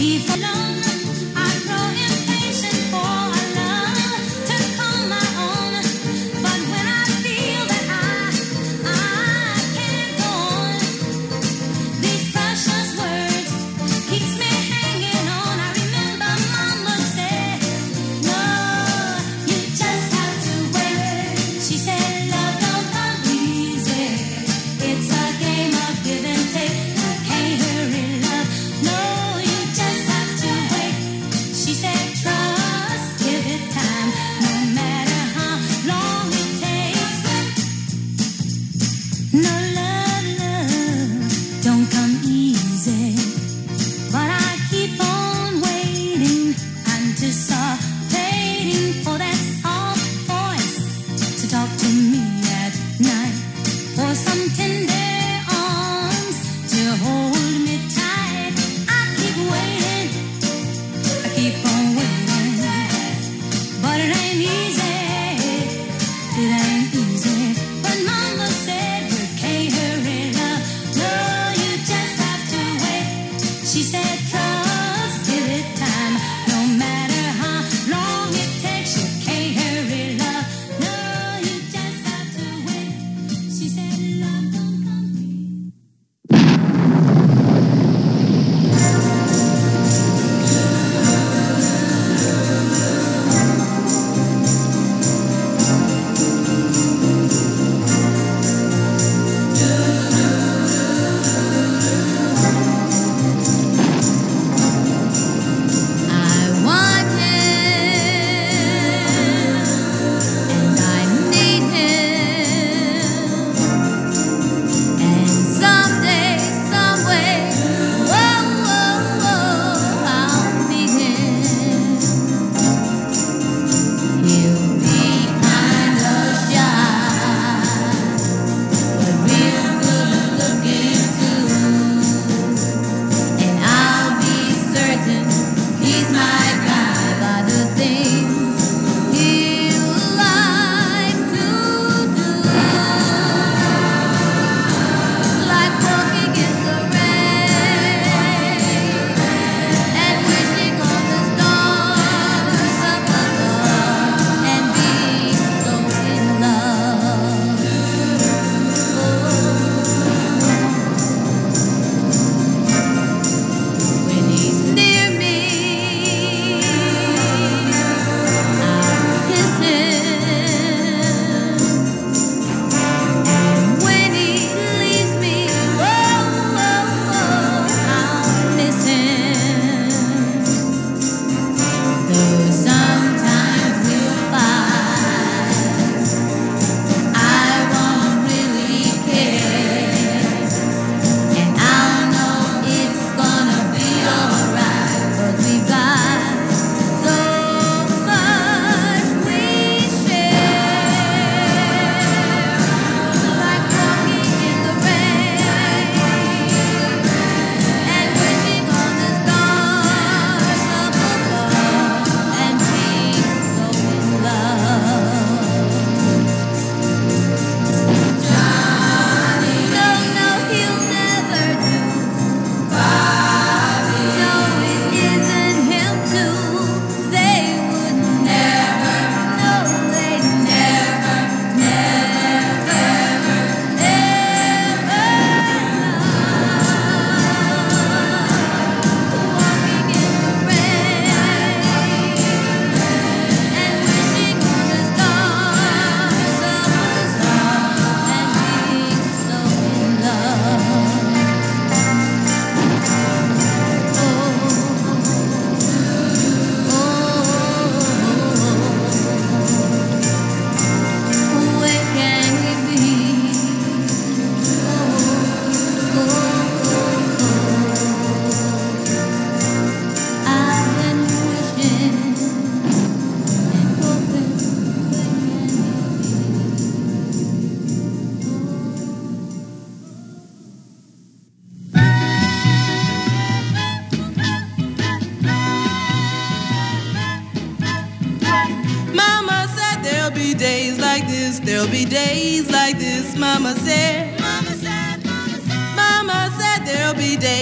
There'll be days like this, Mama said. Mama said there'll be days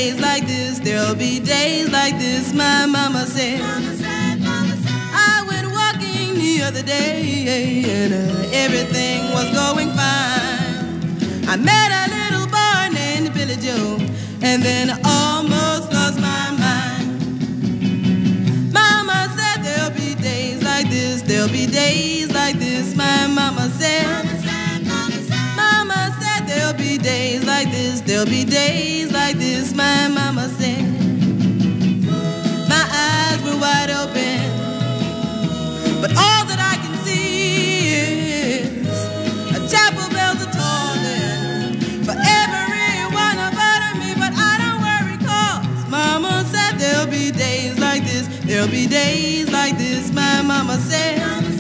days like this, there'll be days like this, my mama said. I went walking the other day and everything was going fine. I met a little boy named Billy Joe and then almost lost my mind. Mama said there'll be days like this, there'll be days like this, my mama said. Mama said there'll be days like this, there'll be days like this, my mama said. My eyes were wide open, but all that I can see is a chapel bells are tolling for every one about me. But I don't worry, 'cause mama said there'll be days like this, there'll be days like this, my mama said.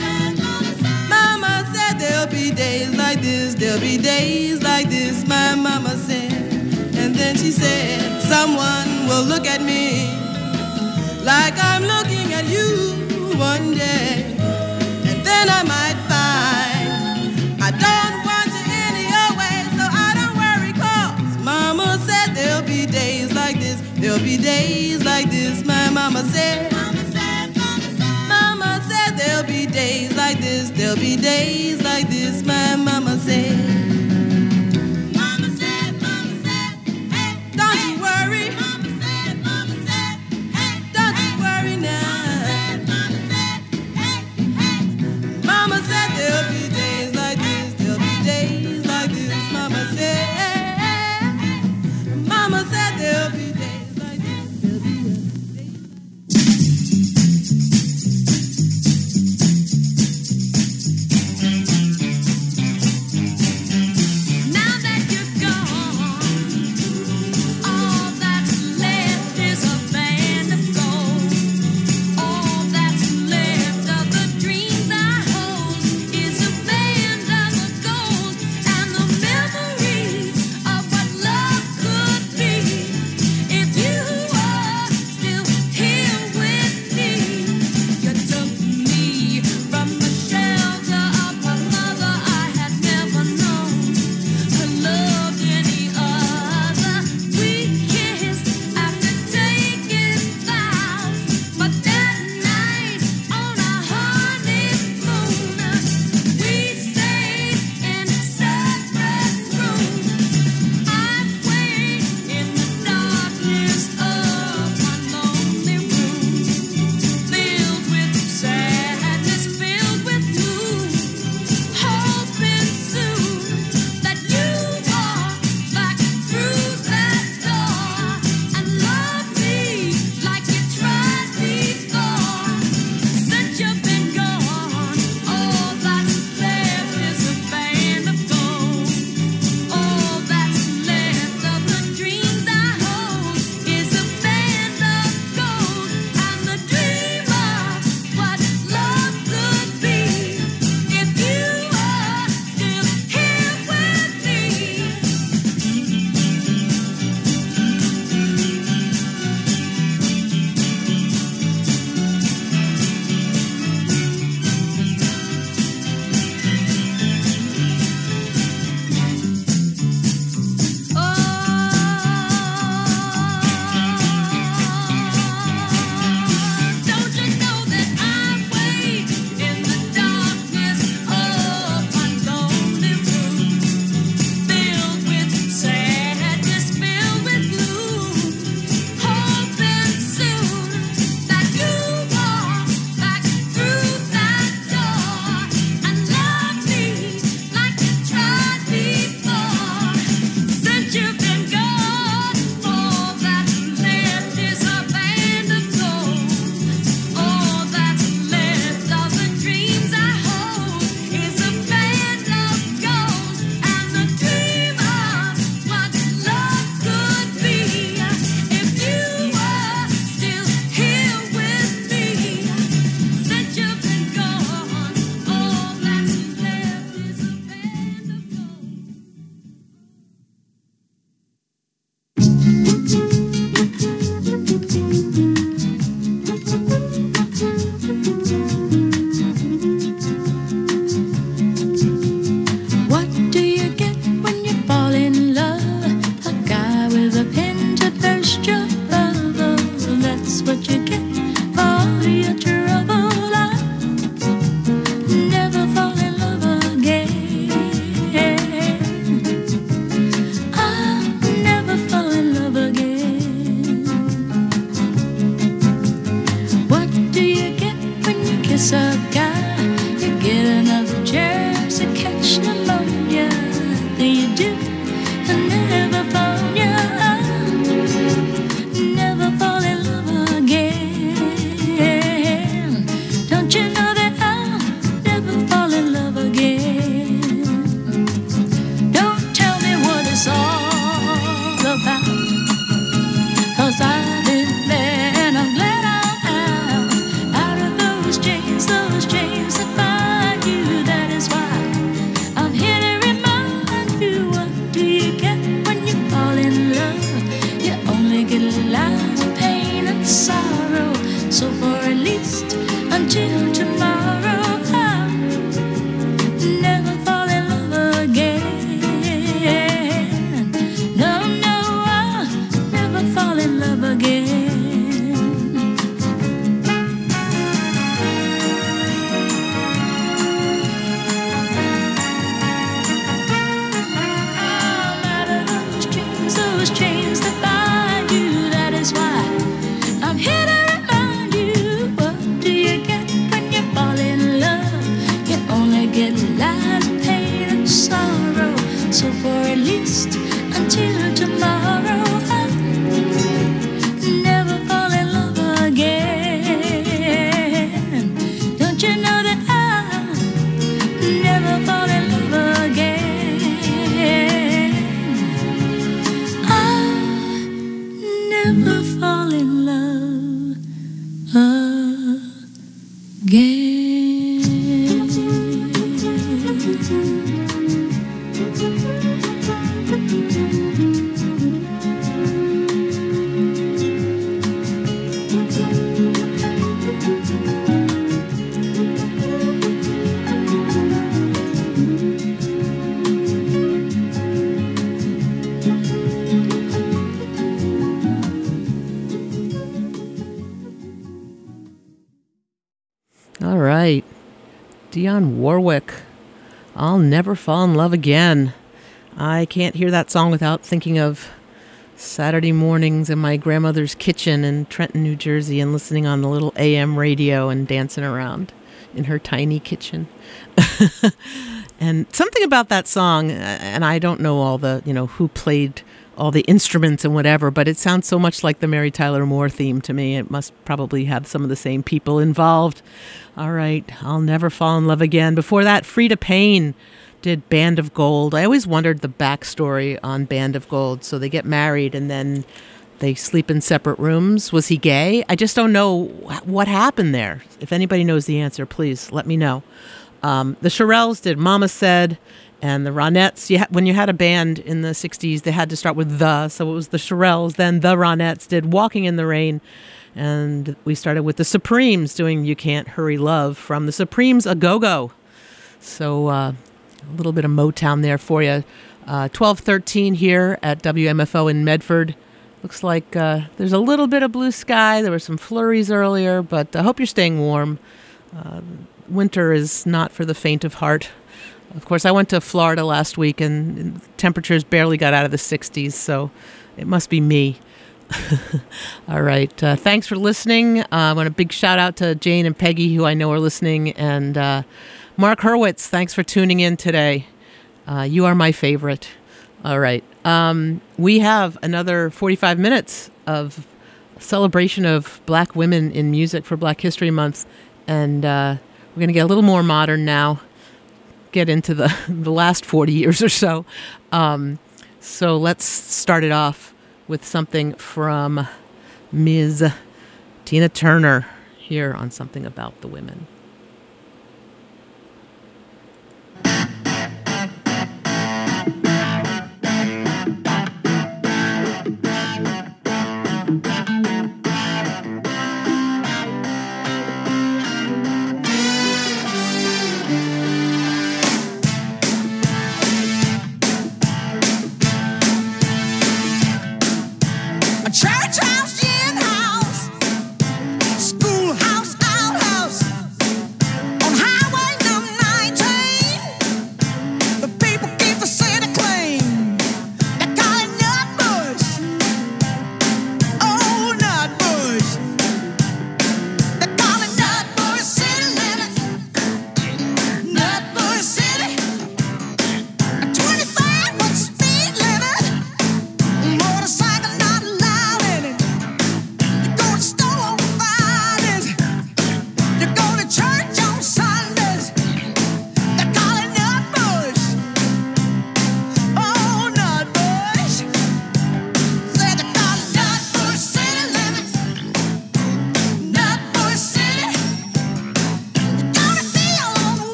Mama said there'll be days like this, there'll be days like this, my mama said. And then she said, someone will look at me like I'm looking at you one day, and then I might find I don't want you any other way. So I don't worry, 'cause mama said there'll be days like this, there'll be days like this, my mama said. Mama said there'll be days like this, there'll be days like this, my mama said. All right. Dionne Warwick, I'll Never Fall in Love Again. I can't hear that song without thinking of Saturday mornings in my grandmother's kitchen in Trenton, New Jersey, and listening on the little AM radio and dancing around in her tiny kitchen. And something about that song, and I don't know all the, who played all the instruments and whatever, but it sounds so much like the Mary Tyler Moore theme to me. It must probably have some of the same people involved. All right, I'll Never Fall in Love Again. Before that, Freda Payne did Band of Gold. I always wondered the backstory on Band of Gold. So they get married and then they sleep in separate rooms. Was he gay? I just don't know what happened there. If anybody knows the answer, please let me know. The Shirelles did Mama Said, and the Ronettes, when you had a band in the 60s, they had to start with the, so it was the Shirelles. Then the Ronettes did Walking in the Rain, and we started with the Supremes doing You Can't Hurry Love from the Supremes, A Go-Go. So a little bit of Motown there for you. 12:13 here at WMFO in Medford. Looks like there's a little bit of blue sky. There were some flurries earlier, but I hope you're staying warm. Winter is not for the faint of heart. Of course, I went to Florida last week, and temperatures barely got out of the 60s, so it must be me. All right. Thanks for listening. I want a big shout out to Jane and Peggy, who I know are listening, and Mark Hurwitz, thanks for tuning in today. You are my favorite. All right. We have another 45 minutes of celebration of Black women in music for Black History Month, and we're going to get a little more modern now. Get into the last 40 years or so. So let's start it off with something from Ms. Tina Turner here on Something About the Women. Church house, gin house, schoolhouse, outhouse.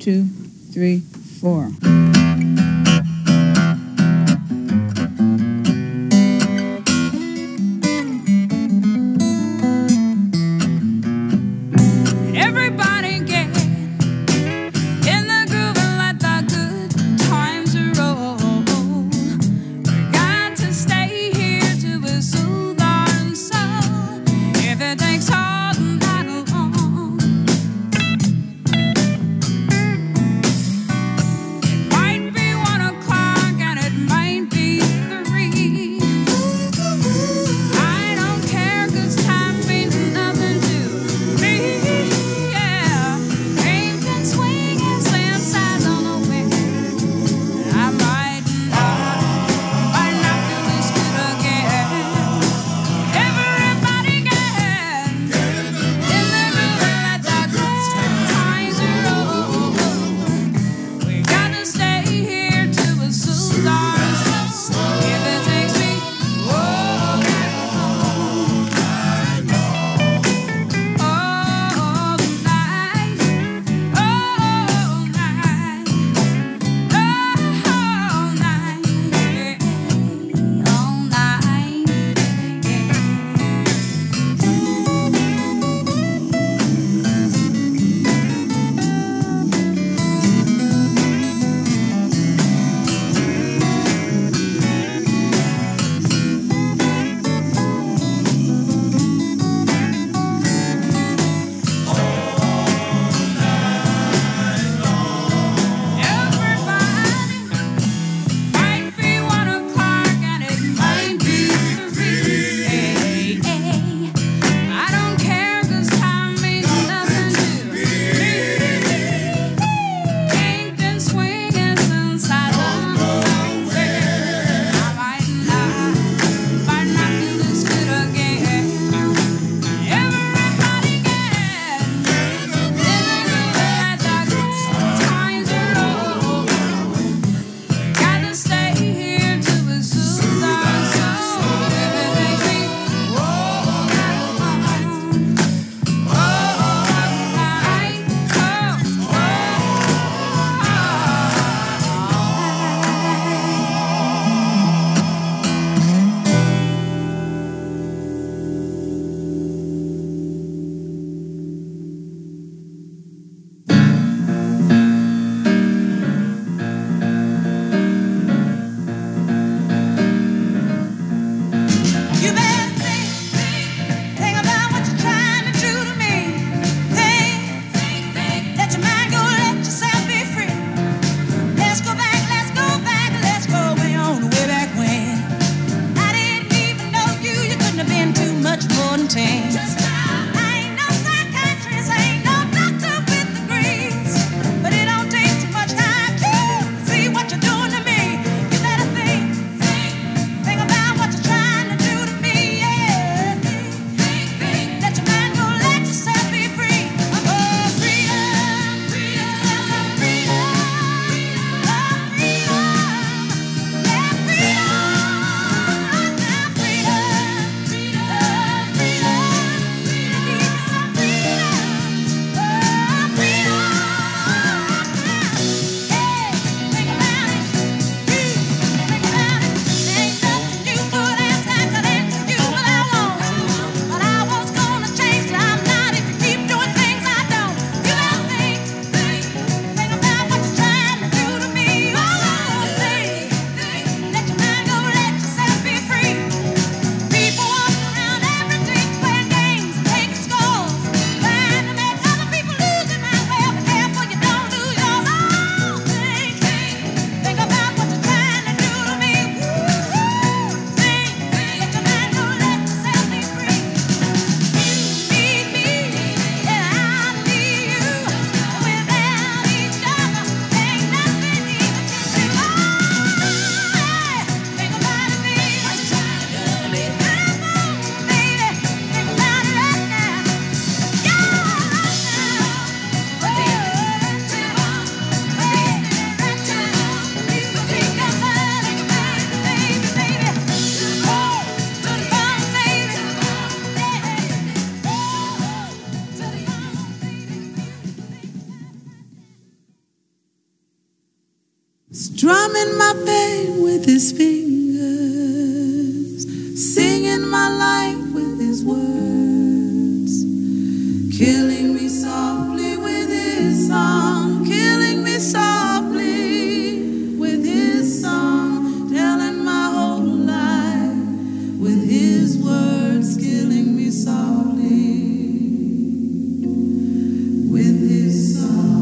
2, 3, 4. Everybody get in the groove and let the good times roll. We got to stay here to soothe our soul. If it takes all night long, it might Writing my pain with his fingers, singing my life with his words, killing me softly with his song, killing me softly with his song, telling my whole life with his words, killing me softly with his song.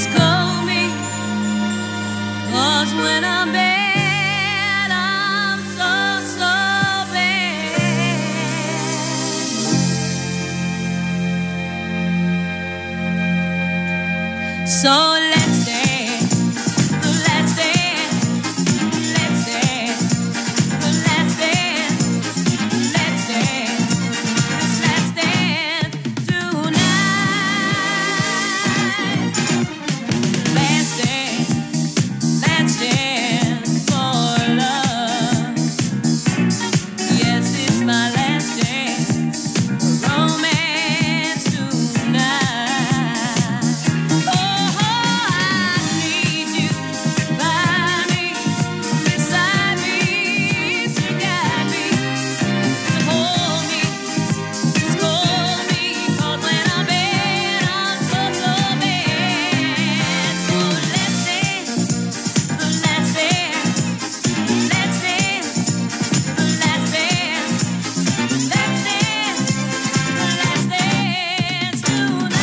scold me, 'cause when I'm bad, I'm so bad. So let's dance, let's dance, let's dance, let's dance, let's dance, let's dance tonight. Let's dance for love. Yes, it's my last dance for romance tonight. Oh, I need you by me, beside me, to guide me, to hold me, scold me, 'cause when I'm bad, I'm so bad. So let's dance, let's dance, let's dance, let's dance, let's dance, let's dance tonight.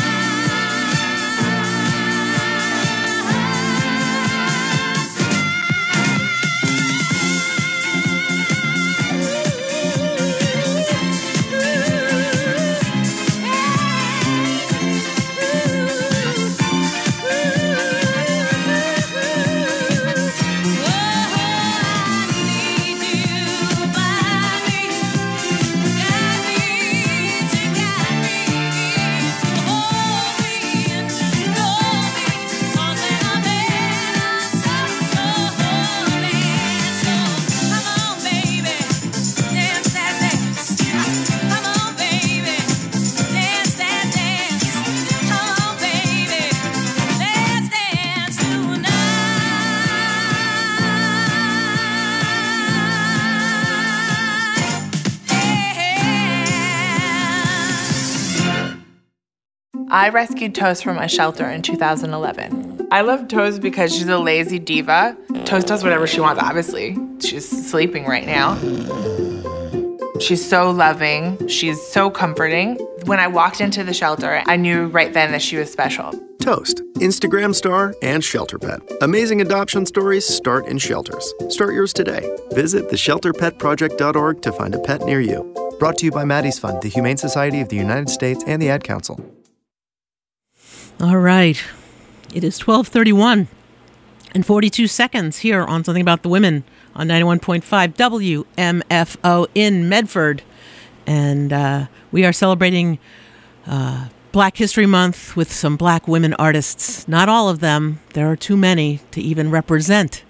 I rescued Toast from a shelter in 2011. I love Toast because she's a lazy diva. Toast does whatever she wants, obviously. She's sleeping right now. She's so loving. She's so comforting. When I walked into the shelter, I knew right then that she was special. Toast, Instagram star and shelter pet. Amazing adoption stories start in shelters. Start yours today. Visit theshelterpetproject.org to find a pet near you. Brought to you by Maddie's Fund, the Humane Society of the United States, and the Ad Council. All right. It is 12:31 and 42 seconds here on Something About the Women on 91.5 WMFO in Medford. And we are celebrating Black History Month with some Black women artists. Not all of them. There are too many to even represent.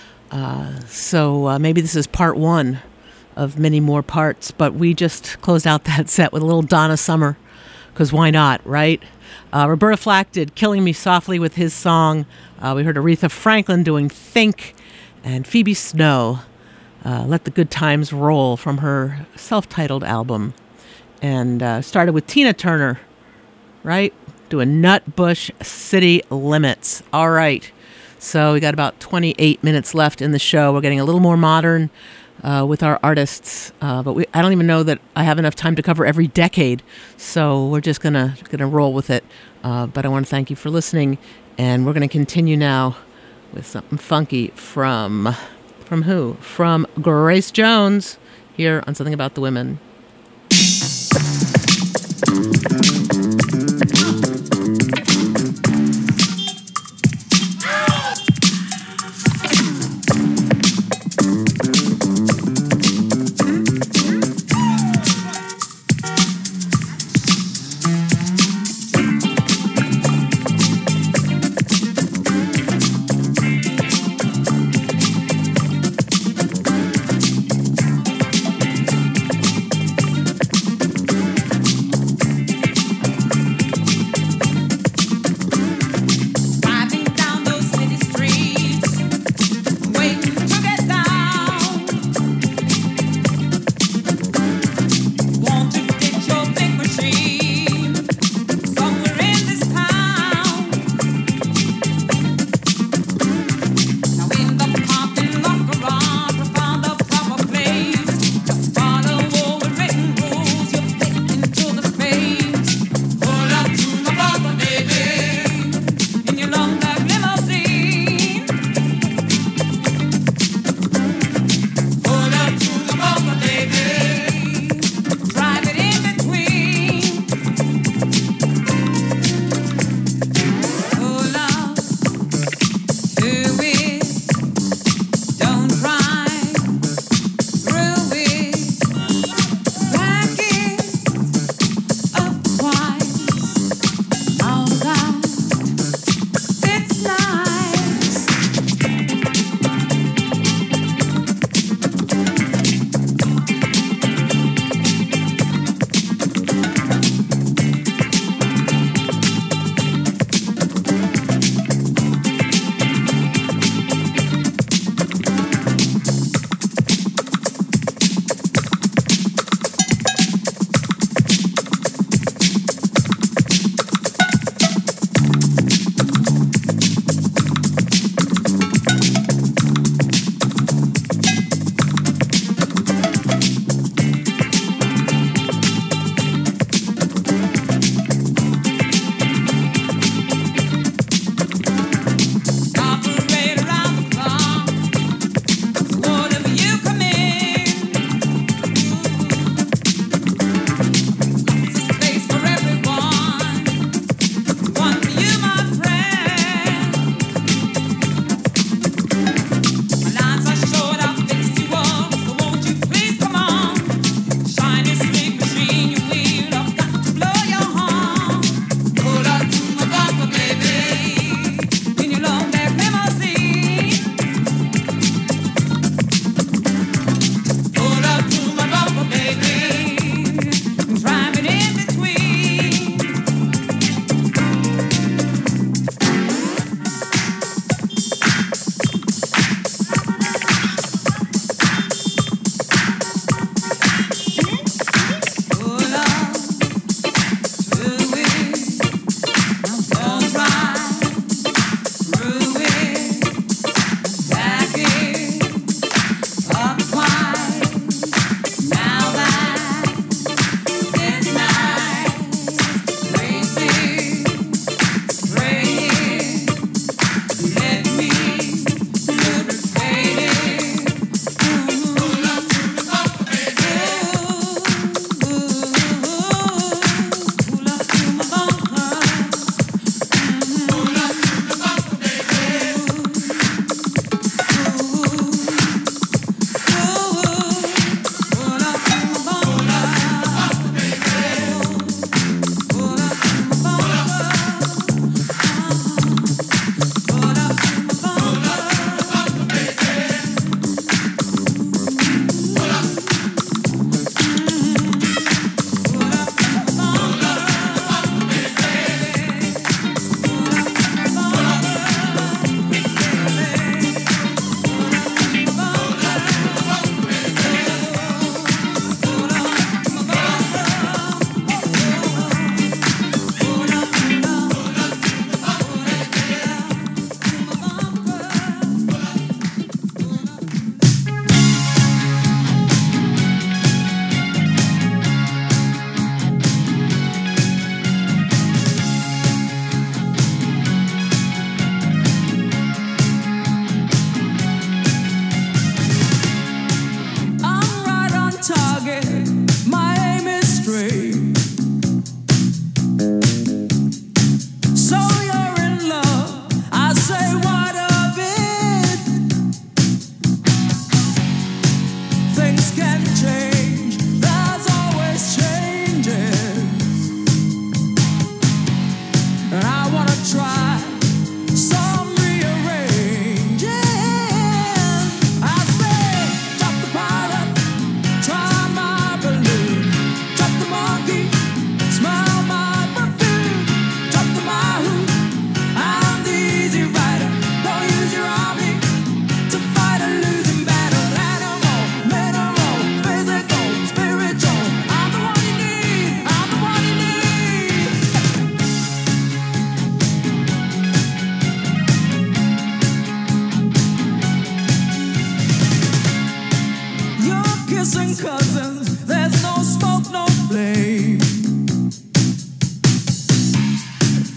So maybe this is part one of many more parts. But we just closed out that set with a little Donna Summer, because why not, right? Roberta Flack did Killing Me Softly with his song. We heard Aretha Franklin doing Think, and Phoebe Snow, Let the Good Times Roll from her self-titled album. And started with Tina Turner, right? Doing Nutbush City Limits. All right. So we got about 28 minutes left in the show. We're getting a little more modern with our artists, but I don't even know that I have enough time to cover every decade, so we're just gonna roll with it. But I want to thank you for listening, and we're gonna continue now with something funky from who? From Grace Jones here on Something About the Women.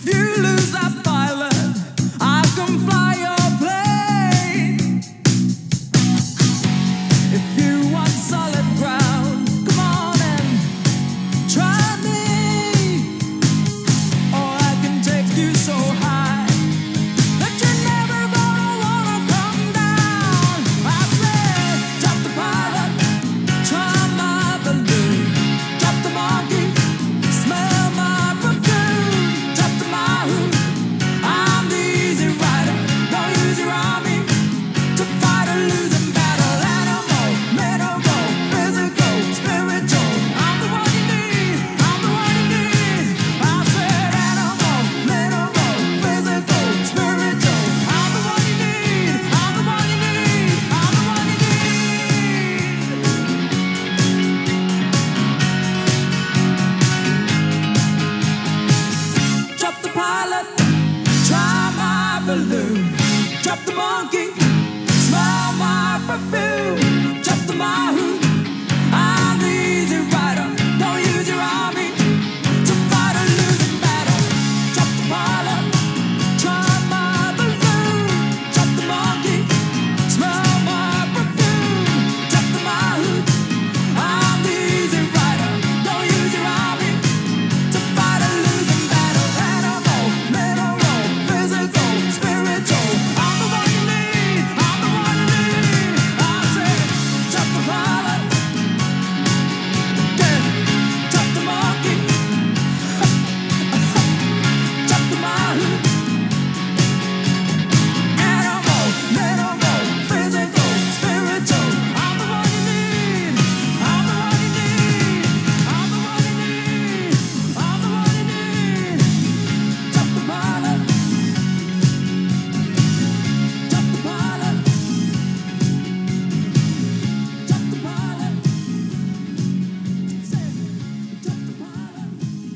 If you lose that pilot, I can fly your plane. If you want solid ground, come on and try me. Or I can take you so high that you're never gonna wanna come down. I said, drop the pilot, try my balloon, drop the monkey, smell my perfume, drop the Mahu. I'm the easy rider, don't use your army to fight a losing battle. Animal, mineral, physical, spiritual. I'm the one you need, I'm the one you need. I said animal, mineral, physical, spiritual. I'm the one you need, I'm the one you need, I'm the one you need. Drop the pilot, try my balloon, drop the monkey, smell my perfume, drop the Mahu. I'm the easy rider, don't use your army to fight a losing battle. Drop the pilot, try my balloon, drop the monkey, smell my perfume, drop the Mahu. I'm the easy rider, don't use your army to fight a losing battle. Animal, mineral, physical, spiritual. I'm the one you need, I'm the one you need. I said, drop the pilot, yeah, drop the monkey, drop the Mahu. Animal, mineral, physical, spiritual. I'm the one you need, I'm the one you need, I'm the one you need, I'm the one you need. Drop the pilot, drop the pilot, drop the pilot. Say, drop the pilot.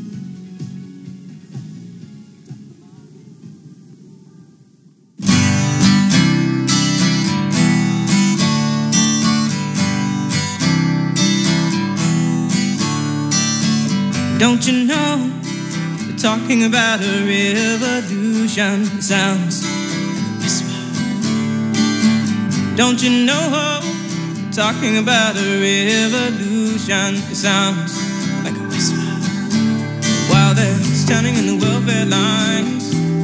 Don't you know we're talking about a revolution? It sounds like a whisper. Don't you know we're talking about a revolution? It sounds like a whisper. While they're standing in the welfare lines,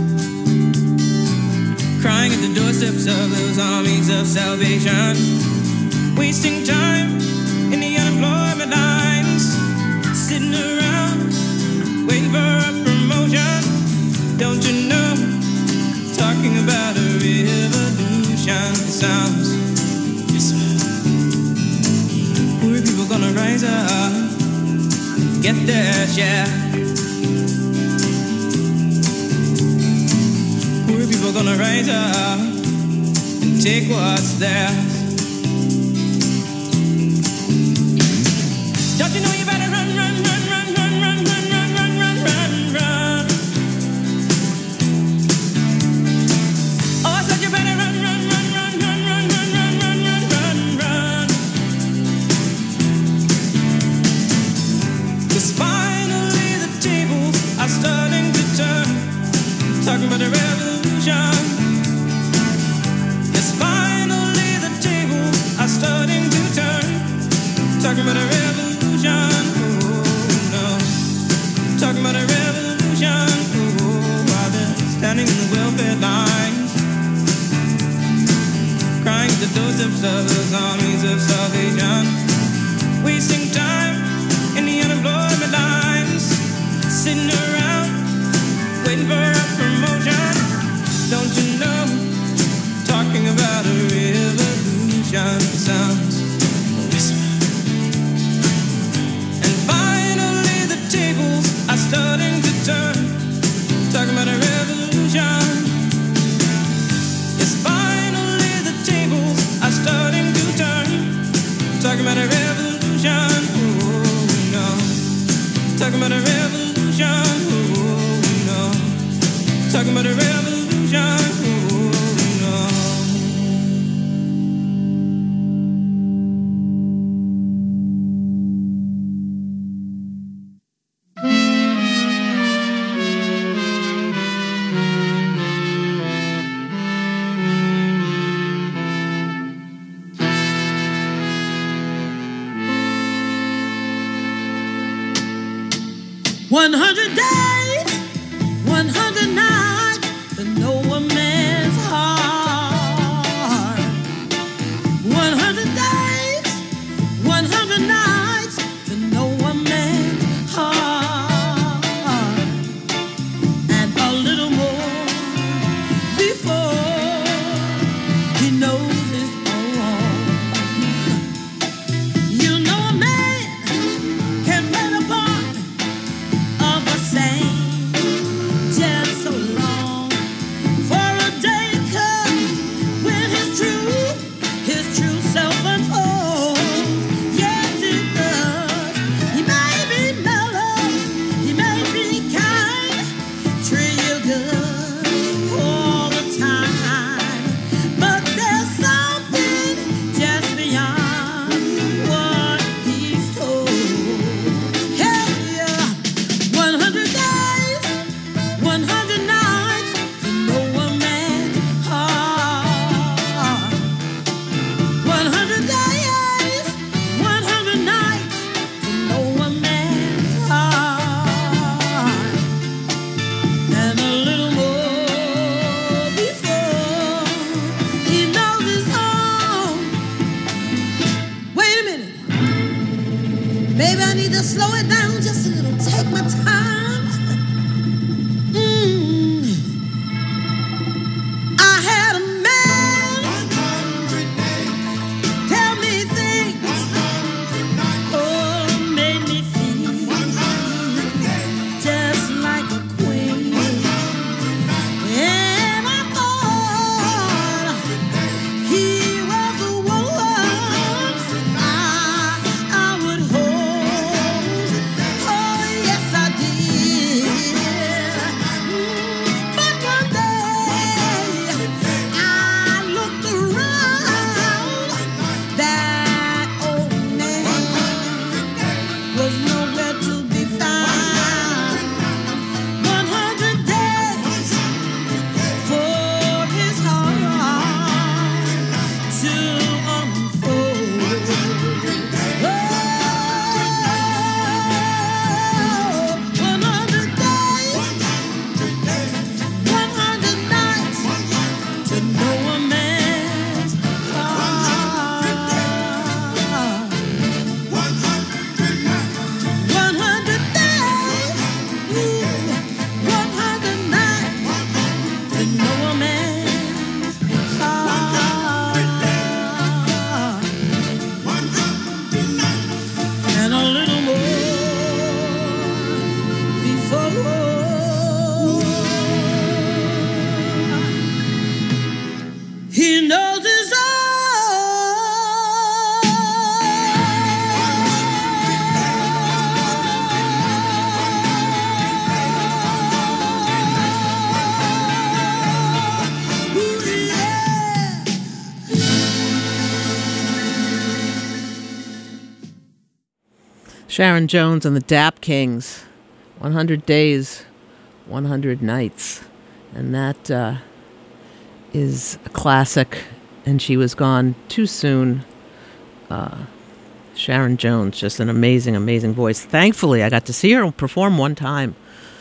crying at the doorsteps of those armies of salvation, wasting time in the unemployment lines, sitting around waiting for a promotion. Don't you know, talking about a revolution? It sounds whisper. Poor people gonna rise up and get their share. Poor people gonna rise up and take what's theirs. Don't you know you better run, run, run, run, run, run, run, run, run, run, run, run. Oh, I said you better run, run, run, run, run, run, run, run, run, run, run, run. 'Cause finally the tables are starting to turn. Talking about a revolution. Yes, finally the tables are starting to turn. Talking about a revolution. Oh no. Talking about a revolution. Oh, while they're standing in the welfare lines, crying at the doorsteps of those armies of salvation, wasting time in the unemployment lines, sitting around waiting for a promotion. Don't you know, talking about a revolution sounds whisper. And finally the tables are starting to turn. Talking about a revolution. Yes, finally the tables are starting to turn. Talking about a revolution. Oh no. Talking about a revolution. Oh no. Talking about a revolution. Oh no. 100 nights to know a man's heart. 100 days, 100 nights to know a man's heart. And a little more before he knows his home. Wait a minute. Maybe I need to slow it down just a little. Take my time. I had a man tell me things, oh, made me feel just like a queen. And I thought he was the one I would hold. Oh, yes, I did. But one day I looked around. That old man was nowhere to be found. 100 days for his heart to unfold. Oh, 100 days, 100 nights to know a man's heart. 100 days, 100 nights to know a man's heart. And a little more before he knows his Sharon Jones and the Dap Kings, 100 Days, 100 Nights. And that is a classic, and she was gone too soon. Sharon Jones, just an amazing, amazing voice. Thankfully, I got to see her perform one time.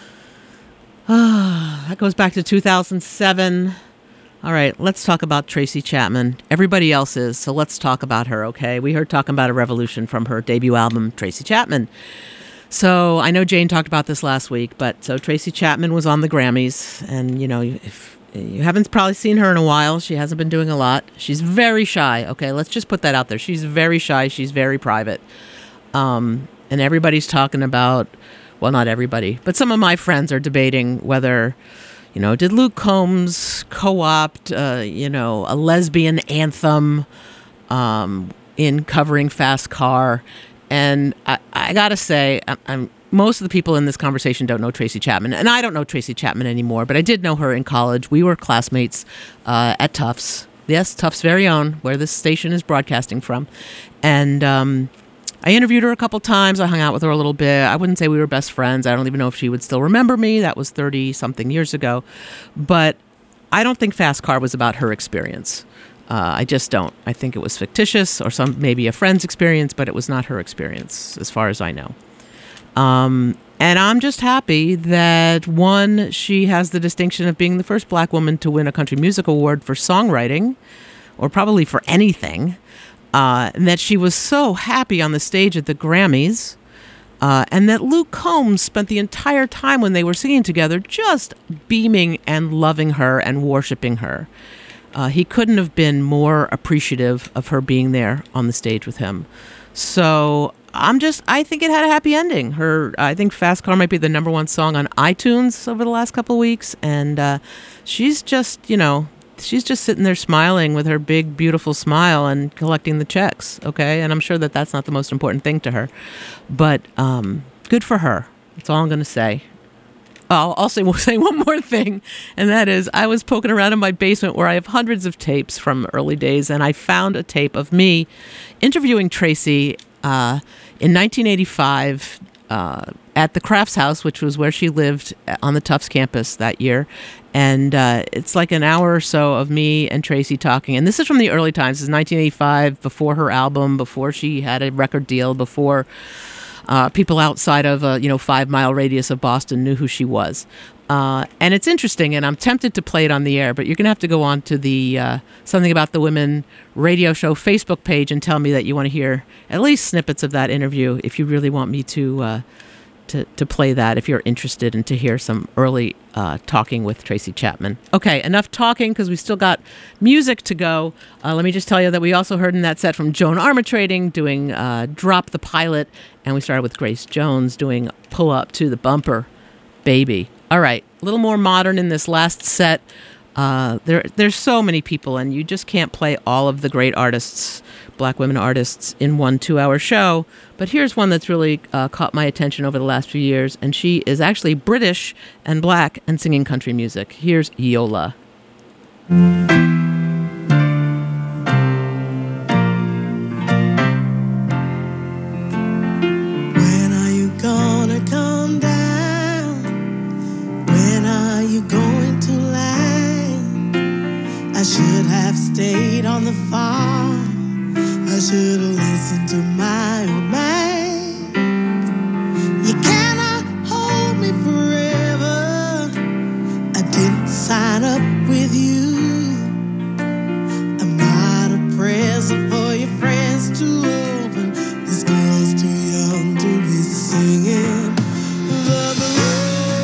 That goes back to 2007. All right, let's talk about Tracy Chapman. Everybody else is, so let's talk about her, okay? We heard Talking About a Revolution from her debut album, Tracy Chapman. So I know Jane talked about this last week, but so Tracy Chapman was on the Grammys, and, you know, if you haven't probably seen her in a while, she hasn't been doing a lot. She's very shy, okay? Let's just put that out there. She's very shy. She's very private. And everybody's talking about, well, not everybody, but some of my friends are debating whether, you know, did Luke Combs co-opt, you know, a lesbian anthem in covering Fast Car? And I got to say, most of the people in this conversation don't know Tracy Chapman. And I don't know Tracy Chapman anymore, but I did know her in college. We were classmates at Tufts. Yes, Tufts' very own, where this station is broadcasting from. And I interviewed her a couple times. I hung out with her a little bit. I wouldn't say we were best friends. I don't even know if she would still remember me. That was 30-something years ago. But I don't think Fast Car was about her experience. I just don't. I think it was fictitious or maybe a friend's experience, but it was not her experience, as far as I know. And I'm just happy that, one, she has the distinction of being the first black woman to win a country music award for songwriting, or probably for anything, and that she was so happy on the stage at the Grammys, and that Luke Combs spent the entire time when they were singing together just beaming and loving her and worshiping her. He couldn't have been more appreciative of her being there on the stage with him. So I think it had a happy ending. I think Fast Car might be the #1 song on iTunes over the last couple of weeks. And she's just sitting there smiling with her big, beautiful smile and collecting the checks. Okay. And I'm sure that that's not the most important thing to her, but good for her. That's all I'm going to say. I'll say one more thing, and that is I was poking around in my basement where I have hundreds of tapes from early days, and I found a tape of me interviewing Tracy in 1985 at the Crafts House, which was where she lived on the Tufts campus that year. And it's like an hour or so of me and Tracy talking. And this is from the early times. This is 1985, before her album, before she had a record deal, before people outside of a 5-mile radius of Boston knew who she was. And it's interesting, and I'm tempted to play it on the air, but you're going to have to go on to the Something About the Women radio show Facebook page and tell me that you want to hear at least snippets of that interview if you really want me to play that, if you're interested, and to hear some early talking with Tracy Chapman. Okay, enough talking because we still got music to go. Let me just tell you that we also heard in that set from Joan Armatrading doing Drop the Pilot, and we started with Grace Jones doing Pull Up to the Bumper, Baby. All right, a little more modern in this last set. There's so many people, and you just can't play all of the great artists, black women artists, in one 2-hour show. But here's one that's really caught my attention over the last few years, and she is actually British and black and singing country music. Here's Yola. When are you gonna come down? When are you going to land? I should have stayed on the farm. I should have listened to my old man. You cannot hold me forever. I didn't sign up with you. I'm not a present for your friends to open. This girl's too young to be singing the blues.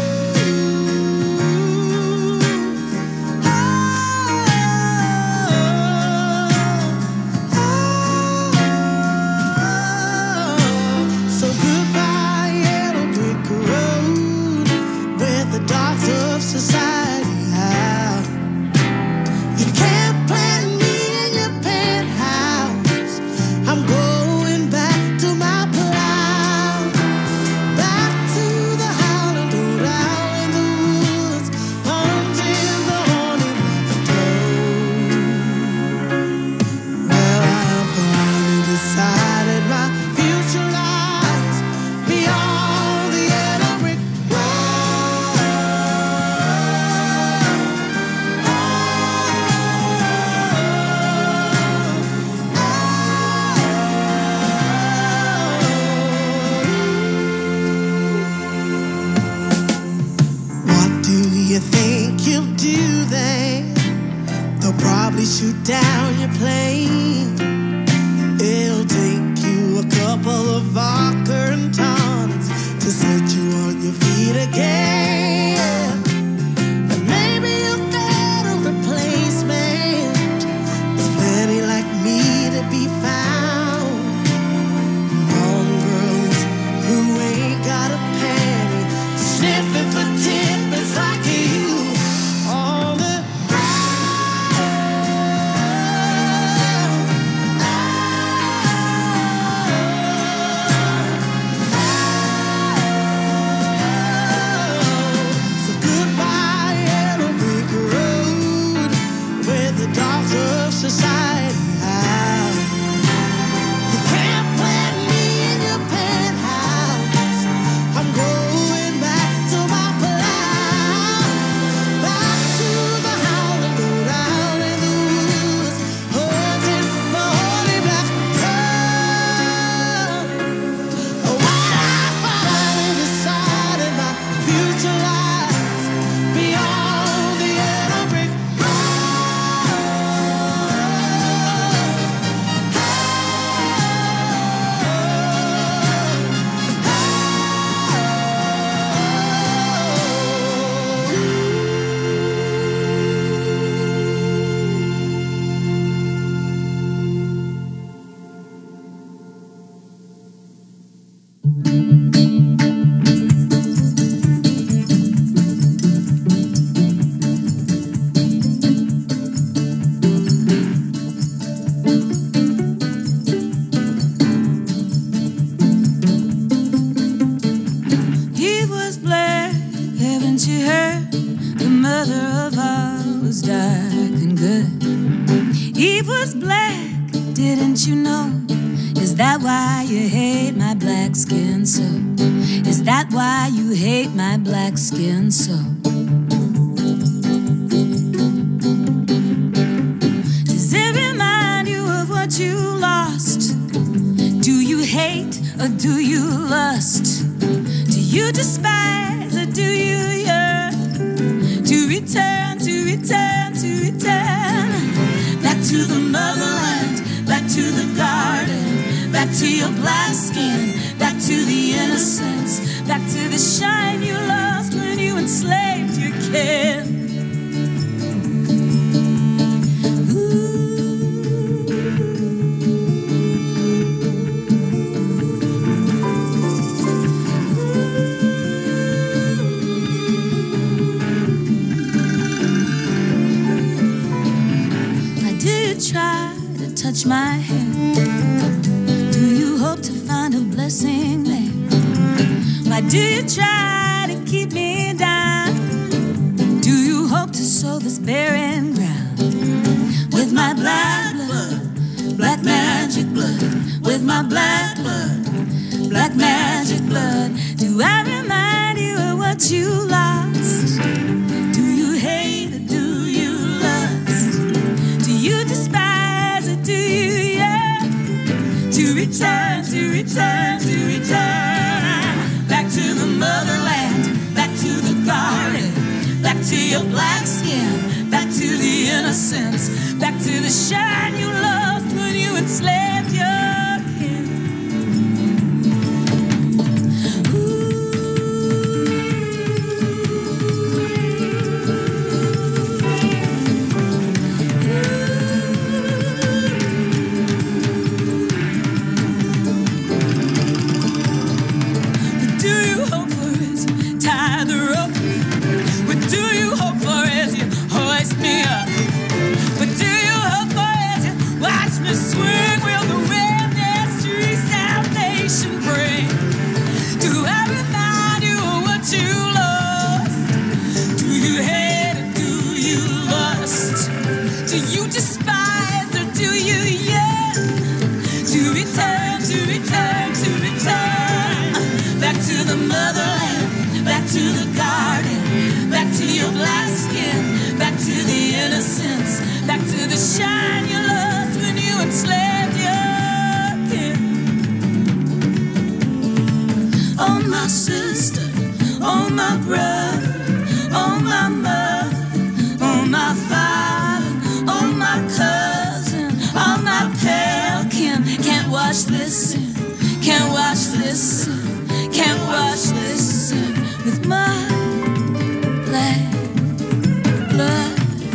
So goodbye, yellow brick road, where the dogs of society have. You can't plant me in your penthouse. I'm going back to my plow, back to the howling road out in the woods, until the horny breeze blows. Well, I finally decided my future lies beyond the yellow brick What do you think you'll do then? They'll probably shoot down your plane. It'll take you a couple of vodka and tonics to set you on your feet again. And maybe you'll get a replacement. There's plenty like me to be found. Among girls who ain't got a penny, sniffing for tippets like you on the So goodbye, yellow brick road, where the dogs of society have. You can't plant me in your penthouse. I'm going back to my plow, back to the howling road out in the woods, holding my holy black tongue. When I finally decided my future lies beyond the yellow brick He was black, haven't you heard? The mother of all was dark and good. He was black, didn't you know? Is that why you hate my black skin so? that why you hate my black skin so? Does it remind you of what you lost? Do you hate or do you lust? Do you despise or do you yearn to return, to return, to return back to the motherland, back to the garden, back to your black skin, back to the innocence, back to the shine you lost when you enslaved your kin. Try to touch my hand. Do you hope to find a blessing there? Why do you try to keep me down? Do you hope to sow this barren ground with my black blood, black magic blood, with my black blood, black magic blood? Do I remind you of what you lost? Do you hate or do you lust? Do you despise or do you yearn to return, to return, to return back to the motherland, back to the garden, back to your black skin, back to the innocence, back to the shine you lost when you enslaved your kin. Swing will the wind mystery salvation bring. Do I remind you of what you lost? Do you hate or do you lust? Do you despise or do you yearn to return, to return, to return back to the motherland, back to the garden, back to your black skin, back to the innocence, back to the shine you lost when you enslaved your kin. Oh my sister, oh my brother, oh my mother, oh my father, oh my cousin, oh my pale kin. Can't wash this sin, can't wash this sin, can't wash this sin with my black blood.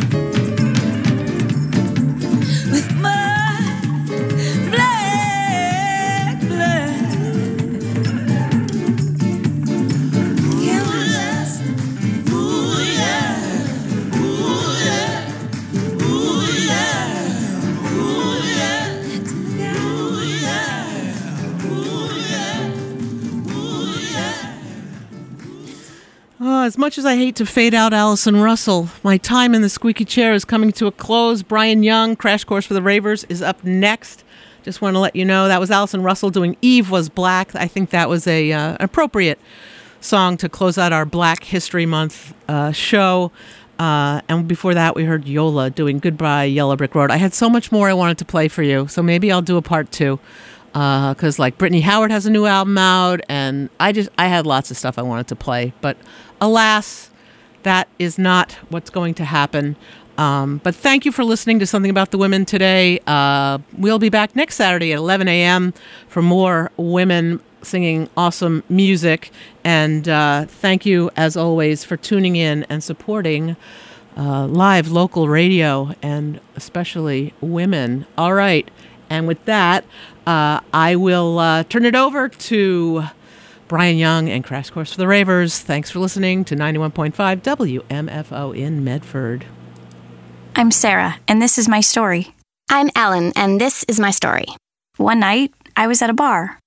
As much as I hate to fade out Allison Russell, my time in the squeaky chair is coming to a close. Brian Young, Crash Course for the Ravers, is up next. Just want to let you know that was Allison Russell doing Eve Was Black. I think that was an appropriate song to close out our Black History Month show. And before that, we heard Yola doing Goodbye Yellow Brick Road. I had so much more I wanted to play for you, so maybe I'll do a part two. Because like Brittany Howard has a new album out, and I had lots of stuff I wanted to play, but alas, that is not what's going to happen. But thank you for listening to Something About the Women today. We'll be back next Saturday at 11 a.m. for more women singing awesome music. And thank you, as always, for tuning in and supporting live local radio, and especially women. All right. And with that, I will turn it over to Brian Young and Crash Course for the Ravers. Thanks for listening to 91.5 WMFO in Medford. I'm Sarah, and this is my story. I'm Ellen, and this is my story. One night, I was at a bar.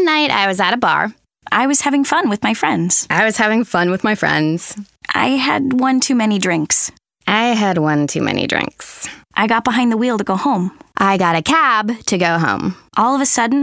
I was having fun with my friends. I had one too many drinks. I got behind the wheel to go home. I got a cab to go home. All of a sudden,